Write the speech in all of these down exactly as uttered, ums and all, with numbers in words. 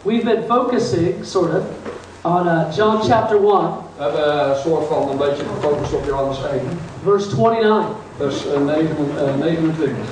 We've been focusing, sort of, on uh, John chapter one. We hebben een soort van een beetje gefocust op Johannes één. Verse twenty-nine. Vers uh, negenentwintig.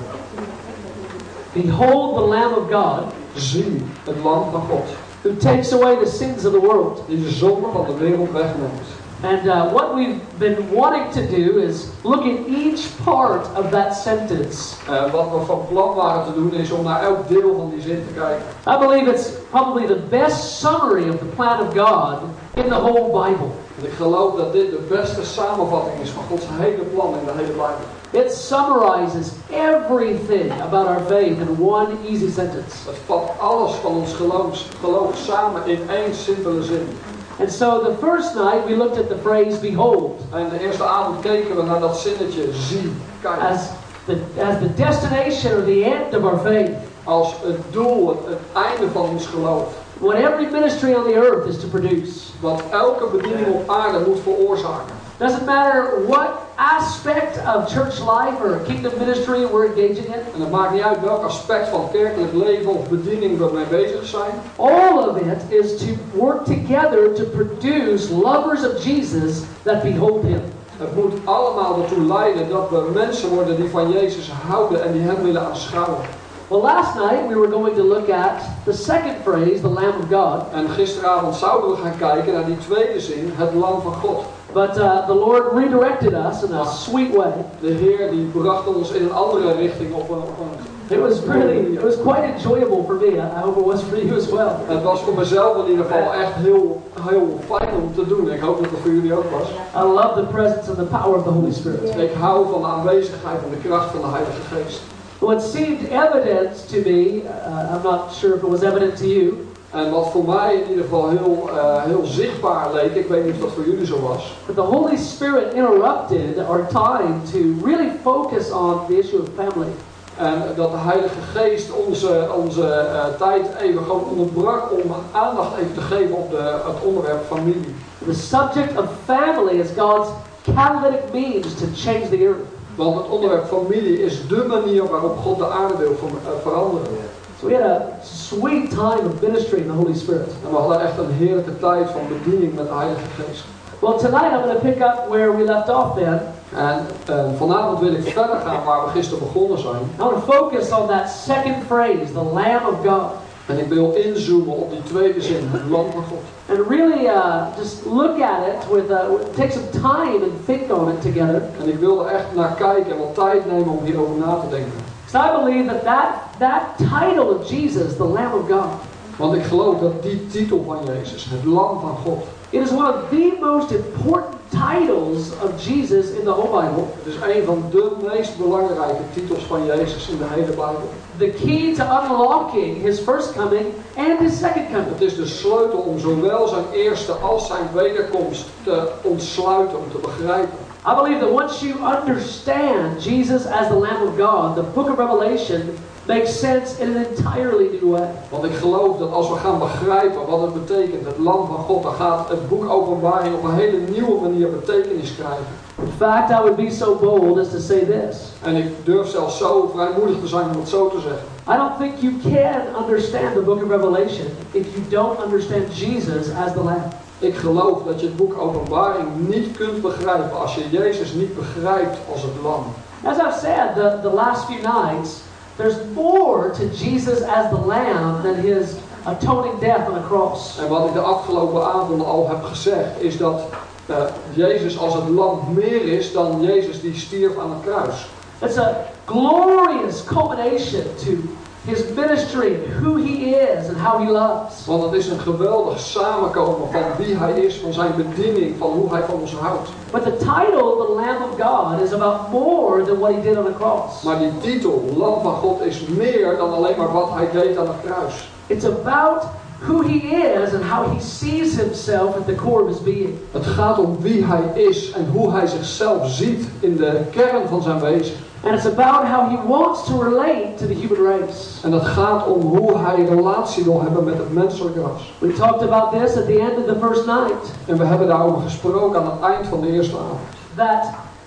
Behold the Lamb of God. Zie het lam van God. Who takes away the sins of the world. Die de zonde van de wereld wegneemt. And uh, what we've been wanting to do is look at each part of that sentence. Uh, wat we van plan waren te doen is om naar elk deel van die zin te kijken. I believe it's probably the best summary of the plan of God in the whole Bible. En ik geloof dat dit de beste samenvatting is van Gods hele plan in de hele Bijbel. It summarizes everything about our faith in one easy sentence. Het vat alles van ons geloof, geloof samen in één simpele zin. And so the first night we looked at the phrase behold. En de eerste avond keken we naar dat zinnetje zie, kijk. As the, as the destination or the end of our faith. Als het doel, het, het einde van ons geloof. What every ministry on the earth is to produce. Wat elke bediening op aarde moet veroorzaken. Doesn't matter what aspect of church life or kingdom ministry we're engaging in. En het maakt niet uit welk aspect van kerkelijk leven of bediening we mee bezig zijn. All of it is to work together to produce lovers of Jesus that behold him. Het moet allemaal ertoe leiden dat we mensen worden die van Jezus houden en die hem willen aanschouwen. Well, last night we were going to look at the second phrase, the Lamb of God. En gisteravond zouden we gaan kijken naar die tweede zin, het lam van God. But uh, the Lord redirected us in a sweet way. De Heer die bracht ons in een andere richting op een, op een It was really, it was quite enjoyable for me. I hope it was for you as well. Het was voor mezelf in ieder geval echt heel, heel fijn om te doen. Ik hoop dat het voor jullie ook was. I love the presence and the power of the Holy Spirit. Ik hou van de aanwezigheid en de kracht van de Heilige Geest. What seemed evident to me, uh, I'm not sure if it was evident to you. En wat voor mij in ieder geval heel, uh, heel zichtbaar leek, ik weet niet of dat voor jullie zo was. But the Holy Spirit interrupted our time to really focus on the issue of family. En dat de Heilige Geest onze, onze uh, tijd even gewoon onderbrak om aandacht even te geven op de, het onderwerp familie. The subject of family is God's catalytic means to change the earth. Want het onderwerp familie is de manier waarop God de aarde wil ver, uh, veranderen. So we had a sweet time of ministry in the Holy Spirit. En we hadden echt een heerlijke tijd van bediening met de Heilige Geest. Well, tonight I'm going to pick up where we left off then. En uh, vanavond wil ik verder gaan waar we gisteren begonnen zijn. I want to focus on that second phrase, the Lamb of God. En ik wil inzoomen op die tweede zin, het lam van God. And really uh, just look at it with, uh, take some time and think on it together. En ik wil er echt naar kijken en wat tijd nemen om hierover na te denken. So I believe that, that that title of Jesus, the Lamb of God. Want ik geloof dat die titel van Jezus, het lam van God. It is one of the most important titles of Jesus in the whole Bible. Het is een van de meest belangrijke titels van Jezus in de hele Bijbel. The key to unlocking his first coming and his second coming. Het is de sleutel om zowel zijn eerste als zijn wederkomst te ontsluiten, om te begrijpen. I believe that once you understand Jesus as the Lamb of God, the book of Revelation makes sense in an entirely new way. Want ik geloof dat als we gaan begrijpen wat het betekent, het lam van God, dan gaat het boek Openbaring op een hele nieuwe manier betekenis krijgen. In fact, I would be so bold as to say this. En ik durf zelfs zo vrijmoedig te zijn om het zo te zeggen. I don't think you can understand the book of Revelation if you don't understand Jesus as the Lamb. Ik geloof dat je het boek Openbaring niet kunt begrijpen als je Jezus niet begrijpt als het lam. As I've said the, the last few nights, there's more to Jesus as the Lamb than his atoning death on the cross. En wat ik de afgelopen avonden al heb gezegd, is dat uh, Jezus als het lam meer is dan Jezus die stierf aan het kruis. It's a glorious culmination to his ministry, who he is and how he loves. Want het is een geweldig samenkomen van wie hij is, van zijn bediening, van hoe hij van ons houdt. But the title, the Lamb of God, is about more than what he did on the cross. Maar die titel, Lam van God, is meer dan alleen maar wat hij deed aan het kruis. It's about who he is and how he sees himself at the core of his being. Het gaat om wie hij is en hoe hij zichzelf ziet in de kern van zijn wezen. And it's about how he wants to relate to the human race. En het gaat om hoe hij relatie wil hebben met het menselijke ras. We talked about this at the end of the first night. En we hebben daarover gesproken aan het eind van de eerste avond. That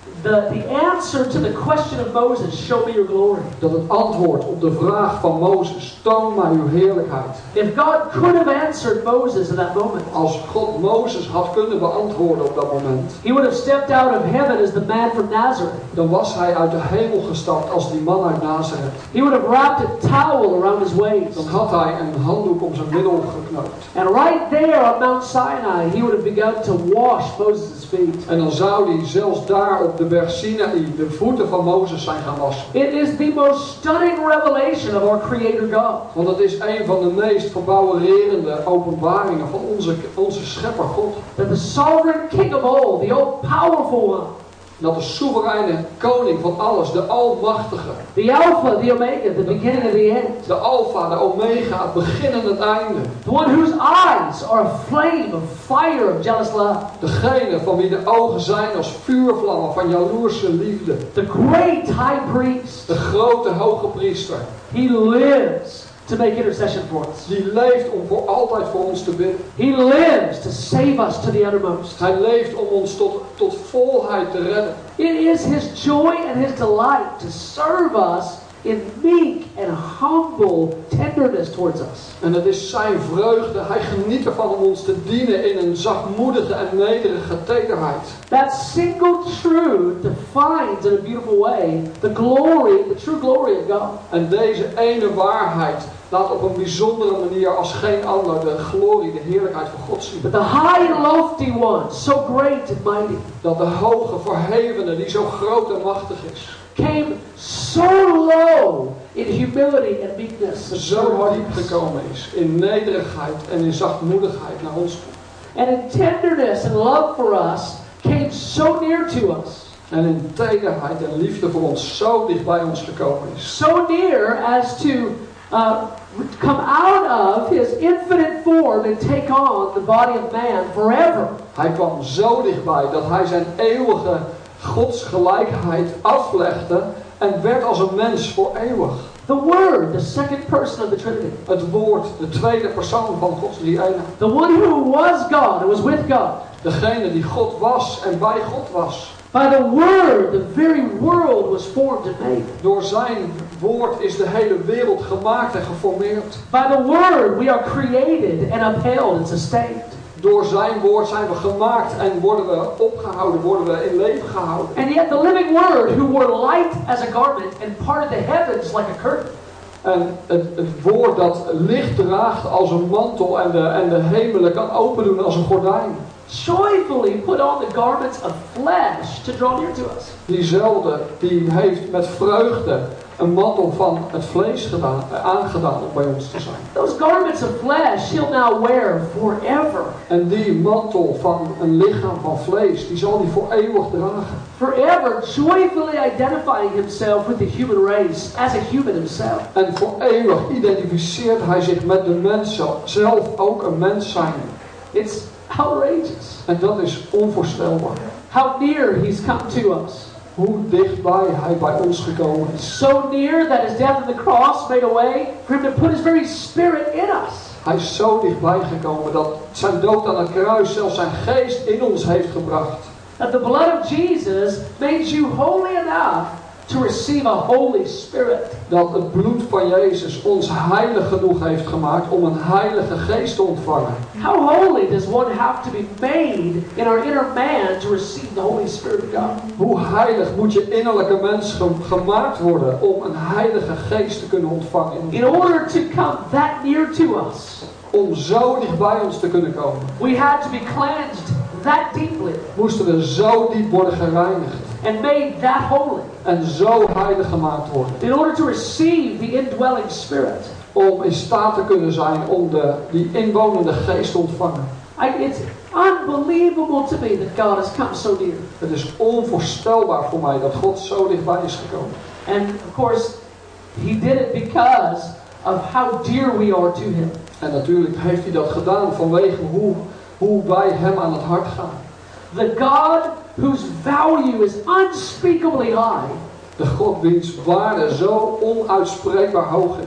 The, the answer to the question of Moses, show me your glory. Dat het antwoord op de vraag van Mozes, toon mij uw heerlijkheid. If God could have answered Moses in that moment, Als God Mozes had kunnen beantwoorden op dat moment, he would have stepped out of heaven as the man from Nazareth. dan was hij uit de hemel gestapt als die man uit Nazareth. He would have wrapped a towel around his waist. Dan had hij een handdoek om zijn middel geknoopt. And right there on Mount Sinai, he would have begun to wash Moses' feet. En dan zou hij zelfs daar op de berg Sinaï de voeten van Mozes zijn gaan wassen. It is the most stunning revelation of our Creator God. Want het is een van de meest verbouwererende openbaringen van onze, onze schepper God. That the sovereign King of all, the all-powerful one, Dat de soevereine koning van alles, de almachtige, the Alpha, the Omega, the beginning and the end, de alfa, de omega, het begin en het einde. the one whose eyes are a flame of fire of jealous love, Degene van wie de ogen zijn als vuurvlammen van jaloerse liefde. the great high priest. De grote hoge priester. He lives to make intercession for us. Die leeft om voor altijd voor ons te bidden. He lives to save us to the uttermost. Hij leeft om ons tot, tot volheid te redden. It is his joy and his delight to serve us in meek and humble tenderness towards us. En het is zijn vreugde. Hij geniet ervan om ons te dienen in een zachtmoedige en nederige tederheid. That single truth defines in a beautiful way the glory, the true glory of God. En deze ene waarheid laat op een bijzondere manier als geen ander de glorie, de heerlijkheid van God zien. But the high and lofty one, so great and mighty, Dat de hoge, verhevene, die zo groot en machtig is, came so low in humility and meekness. And zo diep servanthood. gekomen is in nederigheid en in zachtmoedigheid naar ons toe. And in tenderness and love for us came so near to us. En in tederheid en liefde voor ons zo dicht bij ons gekomen is. So near as to uh, come out of his infinite form and take on the body of man forever. Hij kwam zo dichtbij dat hij zijn eeuwige godsgelijkheid aflegde en werd als een mens voor eeuwig. The Word, the second person of the Trinity. Het woord, de tweede persoon van Gods drie-eenheid. The one who was God and was with God. Degene die God was en bij God was. By the Word, the very world was formed and made. Door zijn woord is de hele wereld gemaakt en geformeerd. By the Word, we are created and upheld and sustained. Door zijn woord zijn we gemaakt en worden we opgehouden, worden we in leven gehouden. And yet the living Word, who wore light as a garment and parted the heavens like a curtain. En het, het woord dat licht draagt als een mantel en de, en de hemelen kan opendoen als een gordijn. Joyfully put on the garments of flesh to draw near to us. Diezelfde, die heeft met vreugde een mantel van het vlees gedaan, aangedaan om bij ons te zijn. Those garments of flesh he'll now wear forever. En die mantel van een lichaam van vlees, die zal hij voor eeuwig dragen. Forever joyfully identifying himself with the human race as a human himself. En voor eeuwig identificeert hij zich met de mens zelf, ook een mens zijn. It's outrageous. En dat is onvoorstelbaar. How near he's come to us. Hoe dichtbij hij bij ons gekomen is. So near that his death on the cross made a way for him to put his very spirit in us. Hij is zo dichtbij gekomen dat zijn dood aan het kruis zelfs zijn geest in ons heeft gebracht. That the blood of Jesus made you holy enough to receive a Holy Spirit. Dat het bloed van Jezus ons heilig genoeg heeft gemaakt om een heilige geest te ontvangen. How holy does one have to be made in our inner man to receive the Holy Spirit of God? Hoe heilig moet je innerlijke mens ge- gemaakt worden om een heilige geest te kunnen ontvangen? In, In order to come that near to us, om zo dicht bij ons te kunnen komen, we had to be cleansed that deeply moesten we zo diep worden gereinigd and made that holy en zo heilig gemaakt worden. in order to receive the indwelling Spirit. Om in staat te kunnen zijn om de, die inwonende geest te ontvangen. I, it's unbelievable to me that God has come so near. Het is onvoorstelbaar voor mij dat God zo dichtbij is gekomen. And of course, He did it because of how dear we are to Him. En natuurlijk heeft hij dat gedaan vanwege hoe, hoe wij hem aan het hart gaan. The God whose value is unspeakably high. De God wiens waarde zo onuitspreekbaar hoog is.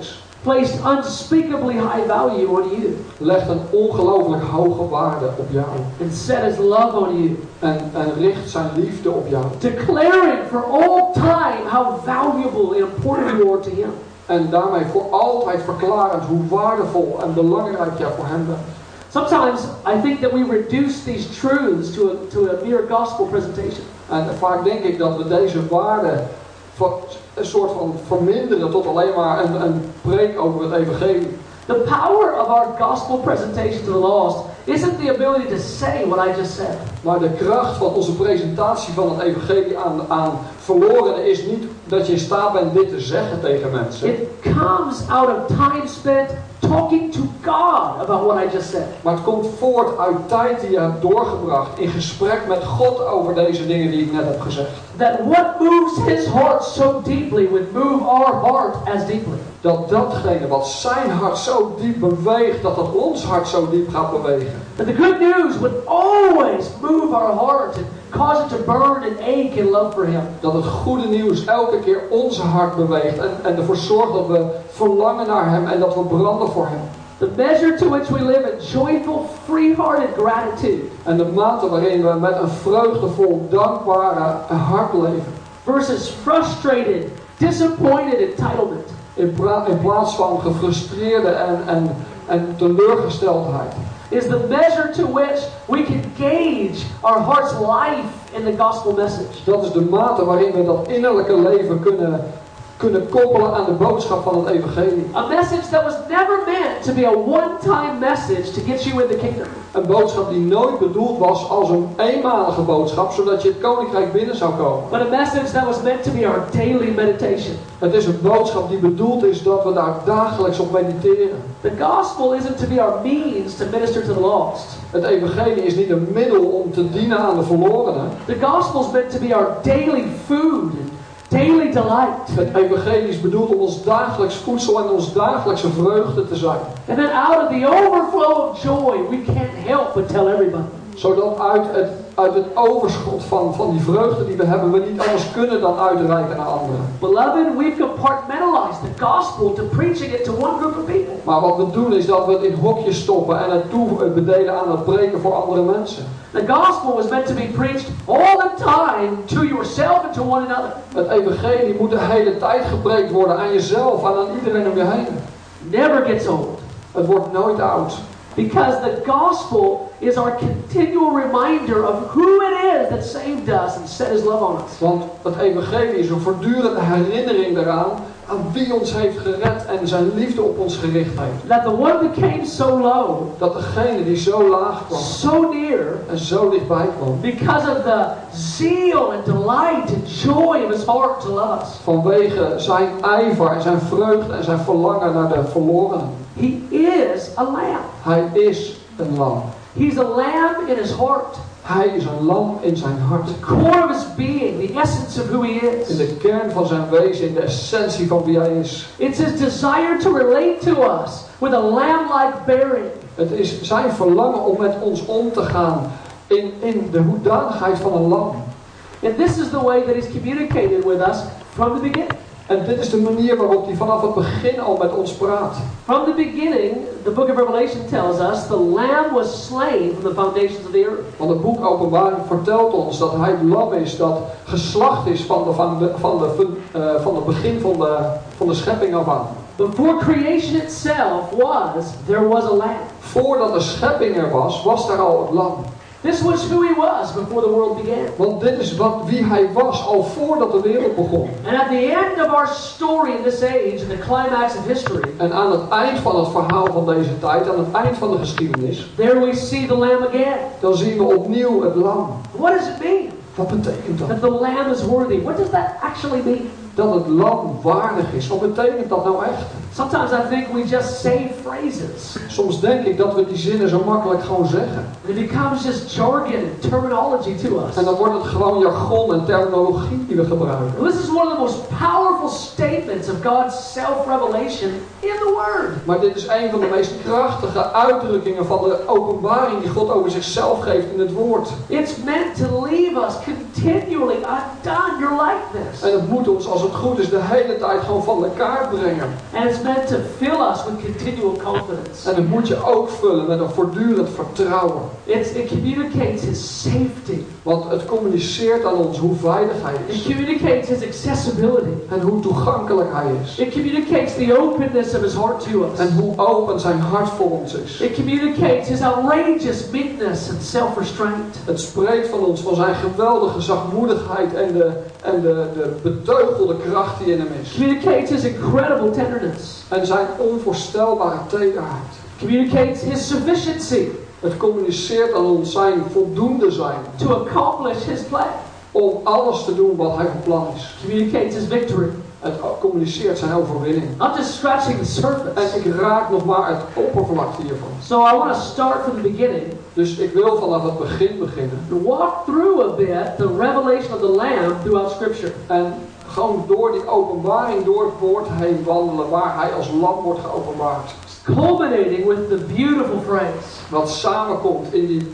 placed unspeakably high value on you legt een ongelooflijk hoge waarde op jou. and set his love on you, En, en richt zijn liefde op jou. declaring for all time how valuable and important you are to him. En daarmee voor altijd verklarend hoe waardevol en belangrijk jij voor hem bent. Sometimes I think that we reduce these truths to a, to a mere gospel presentation. En vaak denk ik dat we deze waarde van, een soort van verminderen tot alleen maar een, een preek over het evangelie. The power of our gospel presentation to the lost isn't the ability to say what I just said. Maar de kracht van onze presentatie van het evangelie aan, aan verlorenen is niet dat je in staat bent dit te zeggen tegen mensen. It comes out of time spent talking to God about what I just said. Maar het komt voort uit tijd die je hebt doorgebracht in gesprek met God over deze dingen die ik net heb gezegd. That what moves his heart so deeply would move our heart as deeply. Dat datgene wat zijn hart zo diep beweegt, dat dat ons hart zo diep gaat bewegen. That the good news would always move our heart and cause it to burn and ache in love for him. Dat het goede nieuws elke keer ons hart beweegt en, en ervoor zorgt dat we verlangen naar hem en dat we branden voor hem. The measure to which we live in joyful, free-hearted gratitude En de mate waarin we met een vreugdevol, dankbare hart leven. versus frustrated, disappointed entitlement. In, pra- in plaats van gefrustreerde en, en, en teleurgesteldheid. Is the measure to which we can gauge our heart's life in the gospel message. Dat is de mate waarin we dat innerlijke leven kunnen, kunnen koppelen aan de boodschap van het evangelie. A message that was never meant to be a one-time message to get you in the kingdom. Een boodschap die nooit bedoeld was als een eenmalige boodschap, zodat je het koninkrijk binnen zou komen. But a message that was meant to be our daily meditation. Het is een boodschap die bedoeld is dat we daar dagelijks op mediteren. The gospel isn't to be our means to minister to the lost. Het evangelie is niet een middel om te dienen aan de verlorenen. The gospel is meant to be our daily food and daily delight. Het evangelie is bedoeld om ons dagelijks voedsel en ons dagelijkse vreugde te zijn. And then out of the overflow of joy, we can't help but tell everybody. Zodat uit het, uit het overschot van, van die vreugde die we hebben, we niet anders kunnen dan uitreiken naar anderen. Beloved, we've compartmentalized the gospel to preaching it to one group of people. Maar wat we doen is dat we het in hokjes stoppen en het toebedelen aan het preken voor andere mensen. The gospel was meant to be preached all the time to yourself and to one another. Het evangelie moet de hele tijd gepreekt worden aan jezelf en aan iedereen om je heen. Never gets old. Het wordt nooit oud. Because the gospel is our continual reminder of who it is that saved us and set his love on us. Want het evangelie is een voortdurende herinnering eraan aan wie ons heeft gered en zijn liefde op ons gericht heeft. That the one that came so low, Dat degene die zo laag kwam so near, en zo dichtbij kwam, because of the zeal and delight and joy of his heart to love us. vanwege zijn ijver en zijn vreugde en zijn verlangen naar de verlorenen. He is a lamb. Hij is een lam. He's a lamb in his heart. Hij is een lam in zijn hart. The core of his being, the essence of who he In is. de kern van zijn wezen, in de essentie van wie hij is. It's his desire to relate to us with a lamb-like bearing. Het is zijn verlangen om met ons om te gaan in, in de hoedanigheid van een lam. And this is the way that he's communicated with us from the beginning. En dit is de manier waarop hij vanaf het begin al met ons praat. From the beginning, the book of Revelation tells us the lamb was slain from the foundations of the earth. Want het boek Openbaring vertelt ons dat hij het lam is dat geslacht is van, de, van, de, van, de, uh, van het begin van de, van de schepping af aan. Before creation itself was, there was a lamb. Voordat de schepping er was, was daar al het lam. This was who he was before the world began. Want dit is wat, wie hij was al voordat de wereld begon. And at the end of our story in this age, in the climax of history, En aan het eind van het verhaal van deze tijd, aan het eind van de geschiedenis, there we see the lamb again. dan zien we opnieuw het lam. What does it mean? Wat betekent dat? That the lamb is worthy. What does that actually mean? Dat het lam waardig is. Wat betekent dat nou echt? Sometimes I think we just say phrases. Soms denk ik dat we die zinnen zo makkelijk gewoon zeggen. It becomes just jargon and terminology to us. En dan wordt het gewoon jargon en terminologie die we gebruiken. This is one of the most powerful statements of God's self-revelation in the Word. Maar dit is een van de meest krachtige uitdrukkingen van de openbaring die God over zichzelf geeft in het woord. It's meant to leave us continually undone. You're like this. En het moet ons, als het goed is, de hele tijd gewoon van de kaart brengen. And it's meant to fill us with continual confidence. En het moet je ook vullen met een voortdurend vertrouwen. It's, it communicates his safety. Want het communiceert aan ons hoe veilig hij It is. communicates his accessibility. En hoe toegankelijk hij is. It communicates the openness of his heart to us. En hoe open zijn hart voor ons is. It communicates his outrageous meekness and self-restraint. Het spreekt van ons, van zijn geweldige zachtmoedigheid en de, en de, de beteugelde kracht die in hem is. Communicates his incredible tenderness. En zijn onvoorstelbare tederheid. Communicates his sufficiency. Het communiceert aan ons zijn voldoende zijn. To accomplish his plan. Om alles te doen wat hij van plan is. Communicates his victory. Het communiceert zijn overwinning. I'm just scratching the surface. En ik raak nog maar het oppervlakte hiervan. So I want to start from the beginning. Dus ik wil vanaf het begin beginnen. To walk through a bit the revelation of the Lamb throughout Scripture. En gewoon door die openbaring, door het woord heen wandelen, waar hij als lam wordt geopenbaard. Culminating with the beautiful phrase. Wat samenkomt in die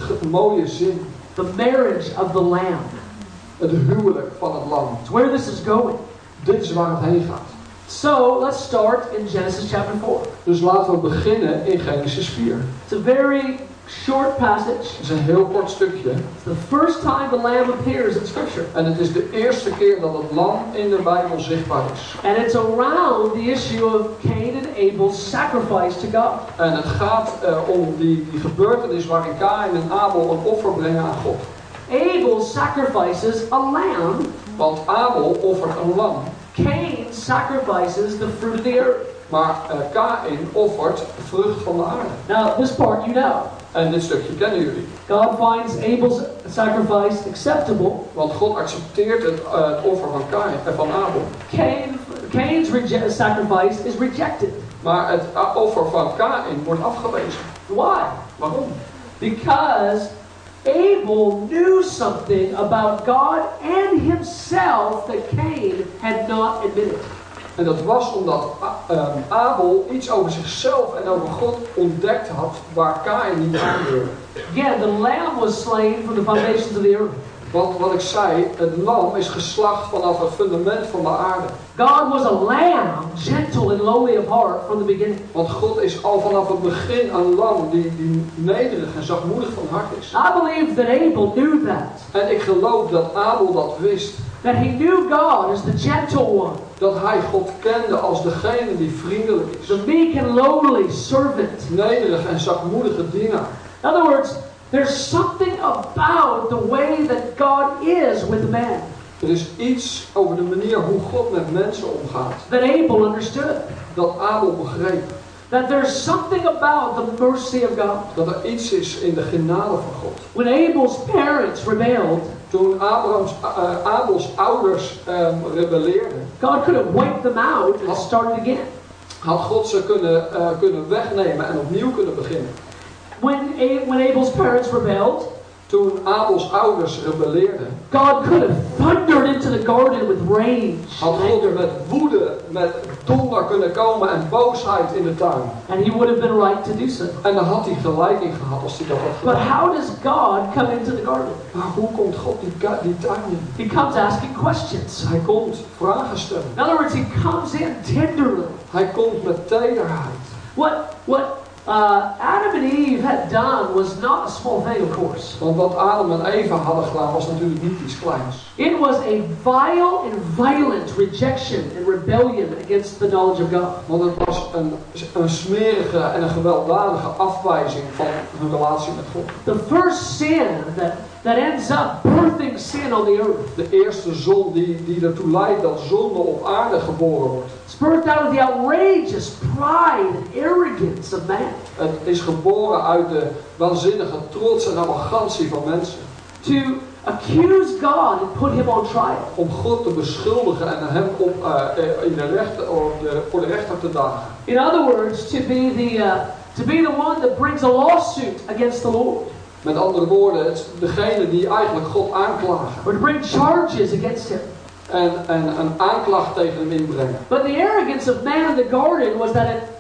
mooie zin. The marriage of the Lamb. Het huwelijk van het lam. It's where this is going. Dit is waar het heen gaat. So let's start in Genesis chapter four. Dus laten we beginnen in Genesis vier. It's a very short passage. Het is een heel kort stukje. It's the first time the Lamb appears in Scripture. En het is de eerste keer dat het lam in de Bijbel zichtbaar is. And it's around the issue of Cain and Abel's sacrifice to God. En het gaat uh, om die, die gebeurtenis waarin Kain en Abel een offer brengen aan God. Abel sacrifices a lamb. Want Abel offert een lam. Cain sacrifices the fruit of the earth. Maar uh, Kain offert de vrucht van de aarde. Now, this part you know. En dit stukje kennen jullie. God finds Abel's sacrifice acceptable. Want God accepteert het, uh, het offer van, Kain, uh, van Abel. Cain, Cain's rege- sacrifice is rejected. Maar het uh, offer van Kain wordt afgewezen. Why? Waarom? Because Abel knew something about God and himself that Cain had not admitted. En dat was omdat uh, um, Abel iets over zichzelf en over God ontdekt had waar Kain niet aan wilde. Again, the lamb was slain from the foundations of the earth. Want wat ik zei, het lam is geslacht vanaf het fundament van de aarde. God was a lamb, gentle and lowly of heart from the beginning. Want God is al vanaf het begin een lam die, die nederig en zachtmoedig van hart is. I believe that Abel knew that. En ik geloof dat Abel dat wist. That he knew God as the gentle one. Dat hij God kende als degene die vriendelijk is. The meek and lowly servant. Nederig en zachtmoedige dienaar. In other words, there's something about the way that God is with man. Er is iets over de manier hoe God met mensen omgaat. That Abel understood. Dat Abel begreep. That there's something about the mercy of God. Dat er iets is in de genade van God. When Abel's parents rebelled, toen Abrahams, uh, Abels ouders um, rebelleerden, God could have wiped them out and started again. Had God ze kunnen, uh, kunnen wegnemen en opnieuw kunnen beginnen. When, A- when Abel's parents rebelled, toen Abels ouders rebelleerden, God could have thundered into the garden with rage. Had God met woede, met donder kunnen komen en boosheid in de tuin. And he would have been right to do so. En dan had hij gelijk in gehad als hij dat had But gedaan. how does God come into the garden? Maar hoe komt God die, die tuin in? He comes asking questions. Hij komt vragen stellen. In other words, he comes in tenderly. Hij komt met tederheid. What what uh, Adam and Eve had done was not a small thing, of course. Want wat Adam en Eva hadden gedaan was natuurlijk niet iets kleins. It was a vile and violent rejection and rebellion against the knowledge of God. Want het was een, een smerige en een gewelddadige afwijzing van hun relatie met God. The first sin that, that ends up birthing sin on the earth. De eerste zon die, die ertoe leidt dat zonde op aarde geboren wordt. It's birthed out of the outrageous pride and arrogance of man. Het is geboren uit de waanzinnige trots en arrogantie van mensen. To accuse God and put him on trial. Om God te beschuldigen en hem op, uh, in de rechter, op de, voor de rechter te dagen. In other words, to be the uh, to be the one that brings a lawsuit against the Lord. Met andere woorden, het is degene die eigenlijk God aanklagen. Or to bring charges against him. En, en een aanklacht tegen hem inbrengen. But the arrogance of man in the garden was that it,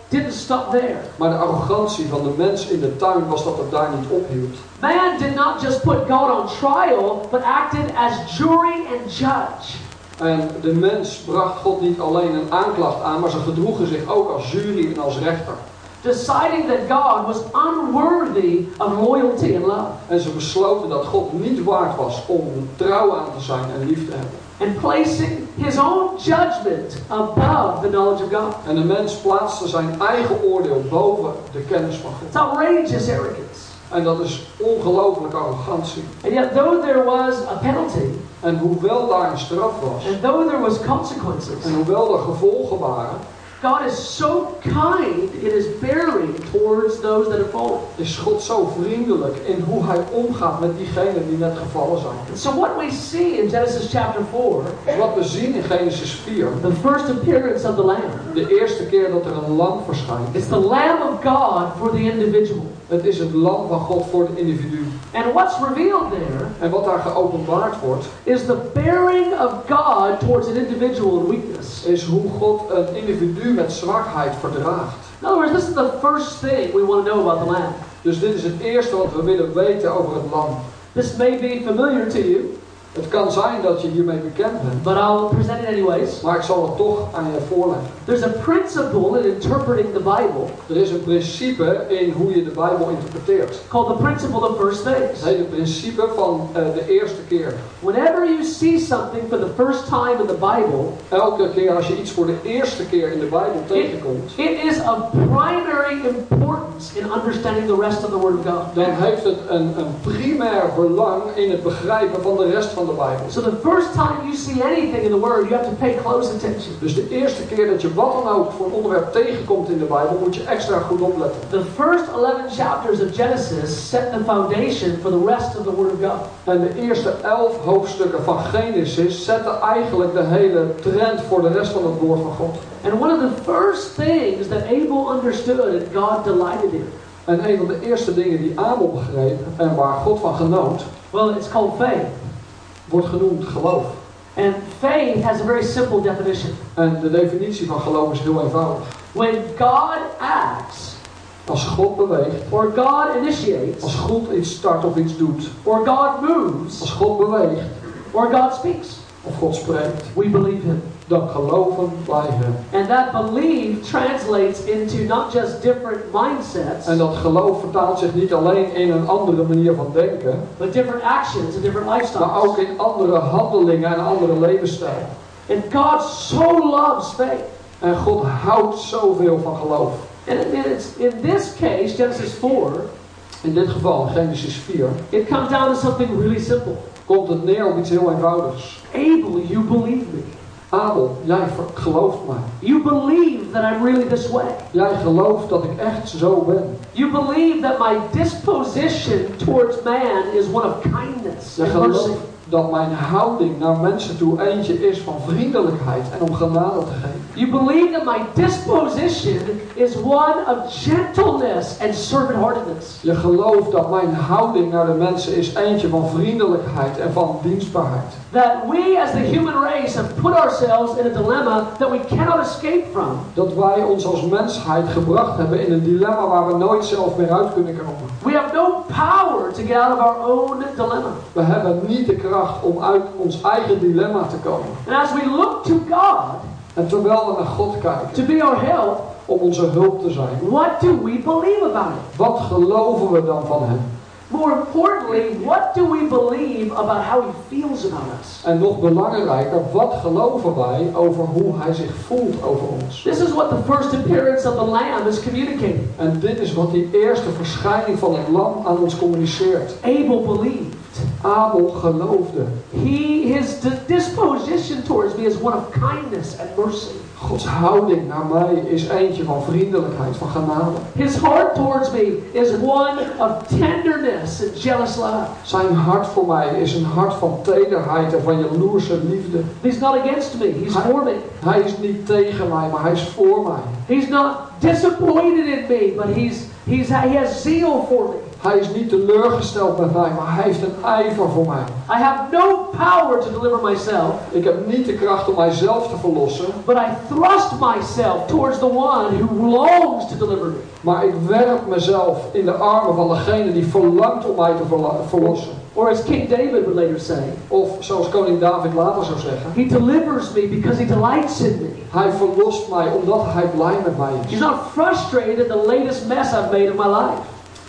didn't stop there. Maar de arrogantie van de mens in de tuin was dat het daar niet ophield. Man did not just put God on trial, but acted as jury and judge. En de mens bracht God niet alleen een aanklacht aan, maar ze gedroegen zich ook als jury en als rechter. Deciding that God was unworthy of loyalty and love. En ze besloten dat God niet waard was om trouw aan te zijn en lief te hebben. And placing his own judgment above the knowledge of God. En de mens plaatste zijn eigen oordeel boven de kennis van God. It's outrageous arrogance. En dat is ongelooflijke arrogantie. And yet though there was a penalty, En hoewel daar een straf was, and though there was consequences, en hoewel er gevolgen waren, God is so kind in his bearing towards those that have fallen. is God zo vriendelijk in hoe hij omgaat met diegenen die net gevallen zijn. And so what we see in Genesis chapter four, Dus wat we zien in Genesis vier, the first appearance of the Lamb, de eerste keer dat er een lam verschijnt, it's the Lamb of God for the individual. het is het lam van God voor het individu. And what's revealed there En wat daar geopenbaard wordt, is the bearing of God towards an individual in weakness. is hoe God een individu met zwakheid verdraagt. In other words, this is the first thing we want to know about the Lamb. Dus dit is het eerste wat we willen weten over het lam. This may be familiar to you, Het kan zijn dat je hiermee bekend bent, but I'll present it anyways. maar ik zal het toch aan je voorleggen. There's a principle in interpreting the Bible Er is een principe in hoe je de Bijbel interpreteert. called the principle of first Het things. heet het principe van uh, de eerste keer. Whenever you see something for the first time in the Bible, Elke keer als je iets voor de eerste keer in de Bijbel tegenkomt, it is of primary importance in understanding the rest of the Word of God. dan heeft het een, een primair belang in het begrijpen van de rest van de Bijbel. So the first time you see anything in the Word, you have to pay close attention. Dus de eerste keer dat je wat dan ook voor een onderwerp tegenkomt in de Bijbel, moet je extra goed opletten. The first eleven chapters of Genesis set the foundation for the rest of the Word of God. En de eerste elf hoofdstukken van Genesis zetten eigenlijk de hele trend voor de rest van het woord van God. And one of the first things that Abel understood and God delighted in, En een van de eerste dingen die Abel begreep en waar God van genoot, well, it's called faith. wordt genoemd geloof. And faith has a very simple definition. En de definitie van geloof is heel eenvoudig. When God acts, Als God beweegt, or God initiates, als God iets start of iets doet, or God moves, als God beweegt or God speaks, of God spreekt, we believe Him. dan geloven wij hem. And that belief translates into not just different mindsets, En dat geloof vertaalt zich niet alleen in een andere manier van denken, but different actions and different maar lifestyles. ook in andere handelingen en andere levensstijl. And God so loves faith. En God houdt zoveel van geloof. And it- it's, in this case, Genesis four, In dit geval, in Genesis vier, it comes down to something really simple. komt het neer op iets heel eenvoudigs. Abel, you believe me. Abel, jij ver- gelooft mij. You believe that I'm really this way. Jij gelooft dat ik echt zo ben. You believe that my disposition towards man is one of kindness Jij and gelooft mercy. dat mijn houding naar mensen toe eentje is van vriendelijkheid en om genade te geven. You believe that my disposition is one of gentleness and servant-heartedness. Je gelooft dat mijn houding naar de mensen is eentje van vriendelijkheid en van dienstbaarheid. That we as the human race have put ourselves in a dilemma that we cannot escape from. Dat wij ons als mensheid gebracht hebben in een dilemma waar we nooit zelf meer uit kunnen komen. We have no power to get out of our own dilemma. We hebben niet de kracht om uit ons eigen dilemma te komen. And as we look to God En terwijl we naar God kijken, to be our help, om onze hulp te zijn, what do we believe about it? wat geloven we dan van hem? More importantly, what do we believe about how He feels about us? En nog belangrijker, wat geloven wij over hoe hij zich voelt over ons? This is what the first appearance of the Lamb is communicating. En dit is wat die eerste verschijning van het lam aan ons communiceert. Abel believed. Abel geloofde. He, his di- disposition towards me is one of kindness and mercy. Gods houding naar mij is eentje van vriendelijkheid, van genade. His heart towards me is one of tenderness and jealous love. Zijn hart voor mij is een hart van tederheid en van jaloerse liefde. He's not against me, He's for me. Hij is niet tegen mij, maar hij is voor mij. He's not disappointed in me, but he's, he's, he has zeal for me. Hij is niet teleurgesteld met mij, maar hij heeft een ijver voor mij. I have no power to deliver myself, Ik heb niet de kracht om mijzelf te verlossen, but I thrust myself towards the one who longs to deliver me. maar ik werp mezelf in de armen van degene die verlangt om mij te verla- verlossen. Or as King David would later say, Of zoals koning David later zou zeggen, he delivers me because he delights in me. hij verlost mij omdat hij blij met mij He's is. not frustrated at the latest mess I've made of my life.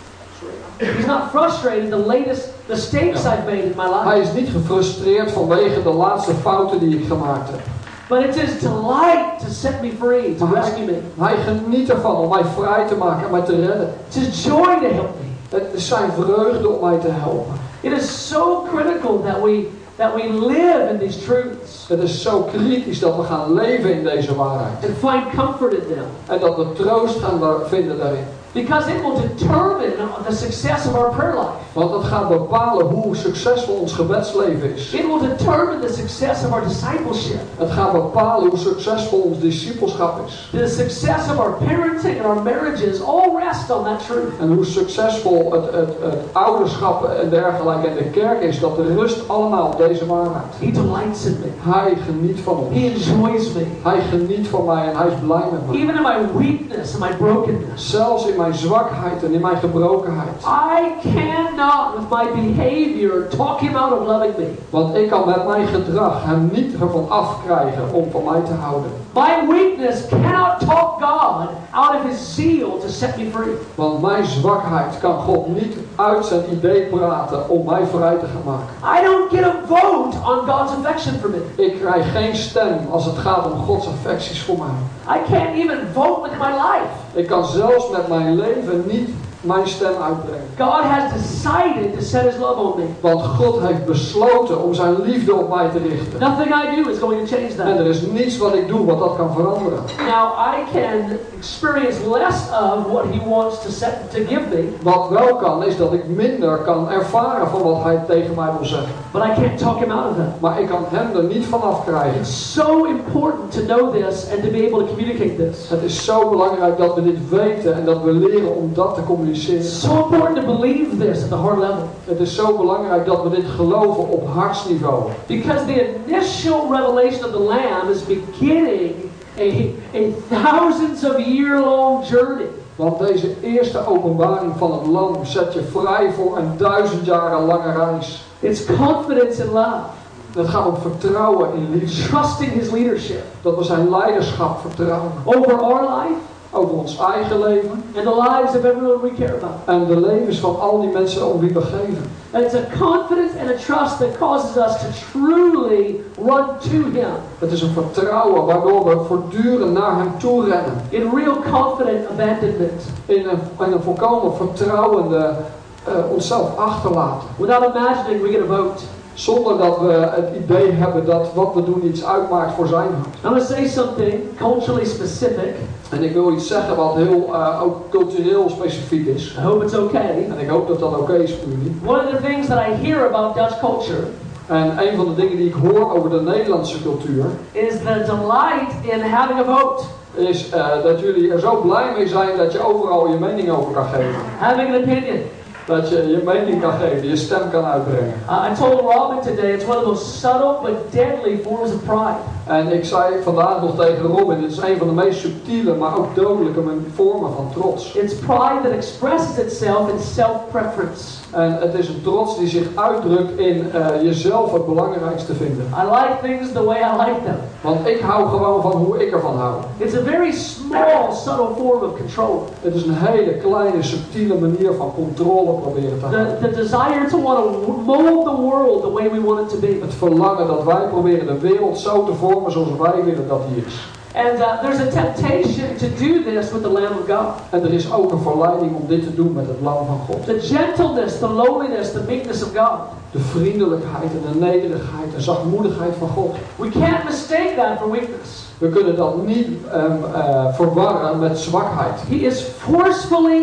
He's not frustrated at the latest mistakes I've made in my life. Hij is niet gefrustreerd vanwege de laatste fouten die ik gemaakt heb. But it's his delight to set me free, to Maar rescue me. hij, hij geniet ervan om mij vrij te maken en mij te redden. It's his joy to help me. Het is zijn vreugde om mij te helpen. It is so critical that we that we live in these truths Het is zo kritisch dat we gaan leven in deze waarheid. and find comfort in them. En dat we troost gaan vinden daarin. Because it will determine the success of our prayer life. Want dat gaat bepalen hoe succesvol ons gebedsleven is. It will determine the success of our discipleship. Het gaat bepalen hoe succesvol ons discipelschap is. The success of our parenting and our marriages all rest on that truth. En hoe succesvol het, het, het ouderschap en dergelijke en de kerk is, dat rust allemaal op deze waarheid. He delights in me. Hij geniet van He ons. enjoys me. Hij geniet van mij en hij is blij met mij. Even in my weakness and my brokenness. Zelfs in mijn zwakheid en in mijn gebrokenheid. I cannot with my behavior talk him out of loving me. Want ik kan met mijn gedrag hem niet ervan afkrijgen om van mij te houden. My weakness cannot talk God out of his zeal to set me free. Want mijn zwakheid kan God niet uit zijn idee praten om mij vrij te gaan maken. I don't get a vote on God's affection for me. Ik krijg geen stem als het gaat om Gods affecties voor mij. I can't even vote with my life. Ik kan zelfs met mijn leven niet mijn stem uitbrengen. God has decided to set his love on me. Want God heeft besloten om zijn liefde op mij te richten. Nothing I do is going to change En that. er is niets wat ik doe wat dat kan veranderen. Now I can experience less of what he wants to set to give me, Wat wel kan, is dat ik minder kan ervaren van wat hij tegen mij wil zeggen. but I can't talk him out of that. Maar ik kan hem er niet van afkrijgen. It's so important to know this and to be able to communicate this. Het is zo belangrijk dat we dit weten en dat we leren om dat te communiceren. It's so important to believe this at the heart level. Het is zo belangrijk dat we dit geloven op hartsniveau. Because the initial revelation of the Lamb is beginning a, a thousands of year long journey. Want deze eerste openbaring van het lam zet je vrij voor een duizend jaren lange reis. It's confidence in love, Het gaat om vertrouwen in liefde. trusting his leadership Dat we zijn leiderschap vertrouwen. over our life Over ons eigen leven. and the lives of everyone we care about. En de levens van al die mensen om wie we geven. And it's a confidence and a trust that causes us to truly run to him Het is een vertrouwen waardoor we voortdurend naar hem toe rennen. in real confident abandonment, In een, in een volkomen vertrouwende uh, onszelf achterlaten. without imagining we get a vote. Zonder dat we het idee hebben dat wat we doen iets uitmaakt voor zijn hart. I'm going to say something culturally specific. En ik wil iets zeggen wat heel uh, ook cultureel specifiek is. I hope it's okay. En ik hoop dat dat oké is voor jullie. One of the things that I hear about Dutch culture En een van de dingen die ik hoor over de Nederlandse cultuur is the delight in having a vote, is uh, dat jullie er zo blij mee zijn dat je overal je mening over kan geven. having an opinion. Dat je je mening kan geven, je stem kan uitbrengen. Uh, I told Robin today it's one of those subtle but deadly forms of pride. En ik zei vandaag nog tegen Robin, dit is een van de meest subtiele, maar ook dodelijke vormen van trots. It's pride that expresses itself in self-preference. En het is een trots die zich uitdrukt in uh, jezelf het belangrijkste vinden. I like things the way I like them. Want ik hou gewoon van hoe ik ervan hou. It's a very small, subtle form of control. Het is een hele kleine, subtiele manier van controle proberen te houden. The, the desire to want to mold the world the way we want it to be. Het verlangen dat wij proberen de wereld zo te vormen zoals wij willen dat die is. And uh, there's a temptation to do this with the Lamb of God. En er is ook een verleiding om dit te doen met het lam van God. The gentleness, the lowliness, the meekness of God. De vriendelijkheid en de nederigheid en zachtmoedigheid van God. We can't mistake that for weakness. We kunnen dat niet um, uh, verwarren met zwakheid. He is forcefully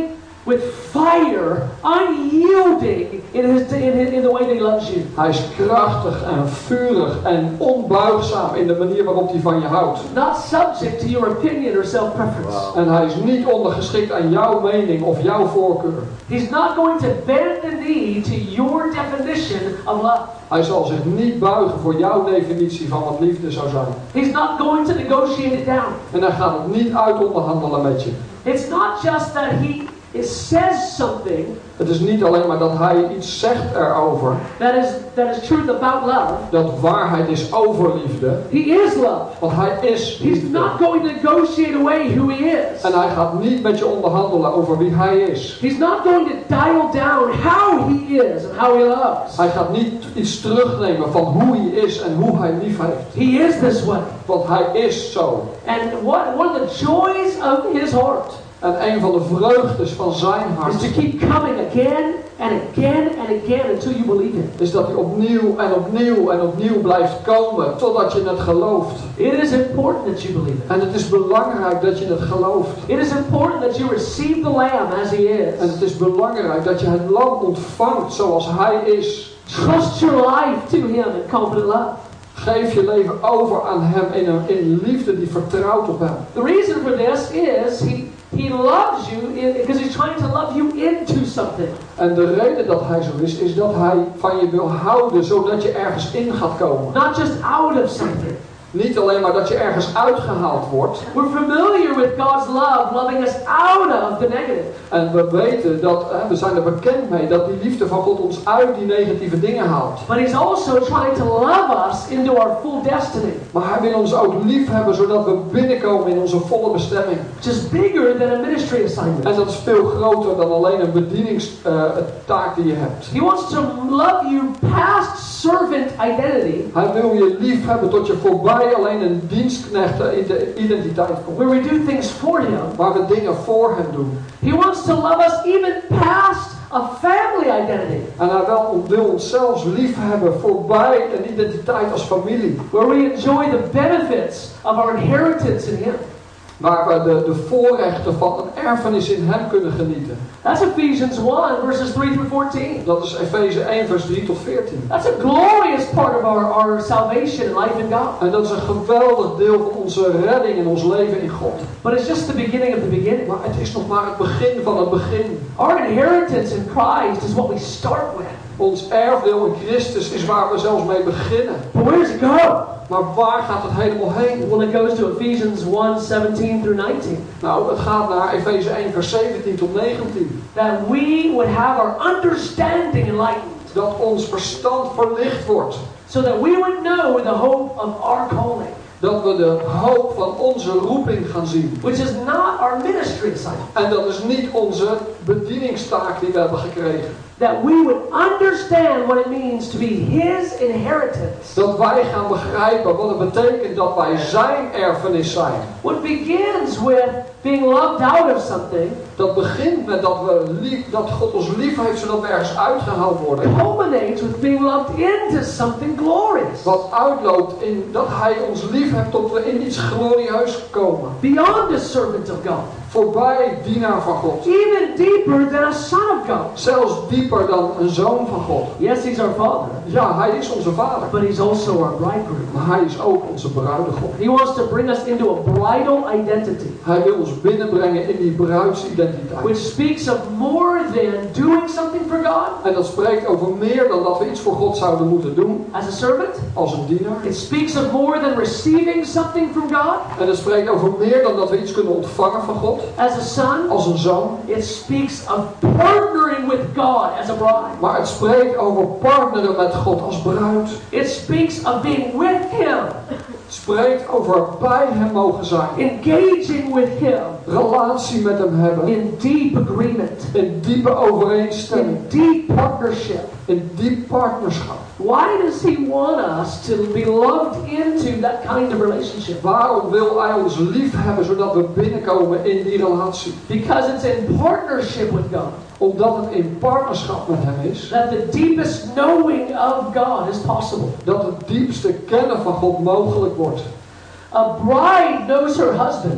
with fire, unyielding in, his, in, his, in the way that he loves you. Hij is krachtig en vurig en onbuigzaam in de manier waarop hij van je houdt. Not subject to your opinion or self-preference. Wow. En hij is niet ondergeschikt aan jouw mening of jouw voorkeur. He's not going to bend the knee to your definition of love. Hij zal zich niet buigen voor jouw definitie van wat liefde zou zijn. He's not going to negotiate it down. En hij gaat het niet uitonderhandelen met je. It's not just that he it says something. Het is niet alleen maar dat hij iets zegt erover. That is that is truth about love. Dat waarheid is over liefde. He is love. Want hij is He's liefde. not going to negotiate away who he is. En hij gaat niet met je onderhandelen over wie hij is. He's not going to dial down how he is and how he loves. Hij gaat niet iets terugnemen van hoe hij is en hoe hij lief heeft. He is this way. Want hij is zo. And what one of the joys of his heart En een van de vreugdes van zijn is hart to keep coming again and again and again until you believe it. is dat hij opnieuw en opnieuw en opnieuw blijft komen totdat je het gelooft. It is important that you believe it. En het is belangrijk dat je het gelooft. It is important that you receive the Lamb as he is. En het is belangrijk dat je het lam ontvangt zoals hij is. Trust your life to him in confident love. Geef je leven over aan hem in een in liefde die vertrouwt op hem. The reason for this is he he loves you because he's trying to love you into something. En de reden dat hij zo is, is dat hij van je wil houden zodat je ergens in gaat komen. Not just out of something. Niet alleen maar dat je ergens uitgehaald wordt. We're familiar with God's love loving us out of the negative. En we weten dat, hè, we zijn er bekend mee, dat die liefde van God ons uit die negatieve dingen haalt. But he's also trying to love us into our full destiny. Maar hij wil ons ook lief hebben zodat we binnenkomen in onze volle bestemming. Which is bigger than a ministry assignment. En dat is veel groter dan alleen een bedieningstaak uh, die je hebt. He wants to love you past servant identity. Hij wil je lief hebben tot je voorbij alleen een dienstknecht identiteit komt. Where we do things for him. Waar we dingen voor hem doen. He wants to love us even past a family identity. En hij wil, wil ons zelfs lief hebben voorbij een identiteit als familie. Where we enjoy the benefits of our inheritance in him. Waar we de, de voorrechten van een erfenis in hem kunnen genieten. That's Ephesians one verses three through fourteen. Dat is Efeze één vers drie tot veertien. That's a glorious part of our, our salvation and life in God. En dat is een geweldig deel van onze redding en ons leven in God. But it's just the beginning of the beginning. Maar het is nog maar het begin van het begin. Our inheritance in Christ is what we start with. Ons erfdeel in Christus is waar we zelfs mee beginnen. But where does it go? Maar waar gaat het helemaal heen? Well, it goes to Ephesians one seventeen through nineteen. Nou, het gaat naar Efeze één vers zeventien tot negentien. That we would have our understanding enlightened. Dat ons verstand verlicht wordt. So that we would know the hope of our calling. Dat we de hoop van onze roeping gaan zien. Which is not our ministry assignment. En dat is niet onze bedieningstaak die we hebben gekregen. That we would understand what it means to be his inheritance. Dat wij gaan begrijpen wat het betekent dat wij zijn erfenis zijn. What begins with being loved out of something. Dat begint met dat, we lief, dat God ons lief heeft zodat we ergens uitgehaald worden. Culminates with being loved into something glorious. Wat uitloopt in dat hij ons lief heeft tot we in iets glorieus komen. Beyond a servant of God. Voorbij dienaar van God. Even deeper than a son of God. Zelfs dieper dan een zoon van God. Yes, he's our father. Ja, hij is onze vader. But he's also our bridegroom. Maar hij is ook onze bruidegom. He wants to bring us into a bridal identity. Hij wil ons binnenbrengen in die bruidsidentiteit. Which speaks of more than doing something for God. En dat spreekt over meer dan dat we iets voor God zouden moeten doen. As a servant. Als een dienaar. It speaks of more than receiving something from God. En het spreekt over meer dan dat we iets kunnen ontvangen van God. As a son. Als een zoon. It speaks of partnering with God as a bride. Maar het spreekt over partneren met God als bruid. It speaks of being with him. Het spreekt over bij hem mogen zijn. Engaging with him. Relatie met hem hebben. In deep agreement. In diepe overeenstemming. In deep partnership. In diep partnerschap. Why does he want us to be loved into that kind of relationship? Waarom wil hij ons lief hebben zodat we binnenkomen in die relatie? Because it's in partnership with God. Omdat het in partnerschap met hem is. That the deepest knowing of God is possible. Dat het diepste kennen van God mogelijk wordt. A bride knows her husband.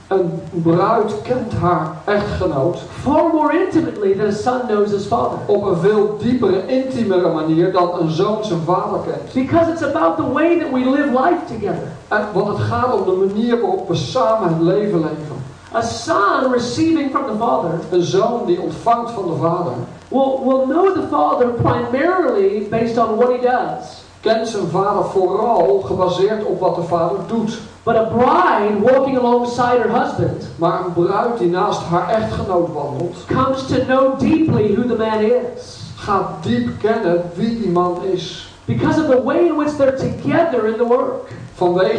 Een bruid kent haar echtgenoot far more intimately than a son knows his father. op een veel diepere, intimere manier dan een zoon zijn vader kent. Because it's about the way that we live life together. En, want het gaat om de manier waarop we samen het leven leven. A son receiving from the father Een zoon die ontvangt van de vader will, will know the father primarily based on what he does. kent zijn vader vooral gebaseerd op wat de vader doet. But a bride walking alongside her husband Maar een bruid die naast haar echtgenoot wandelt, comes to know deeply who the man is. gaat diep kennen wie die man is. Because of the way in which they're together in the work. Vanwege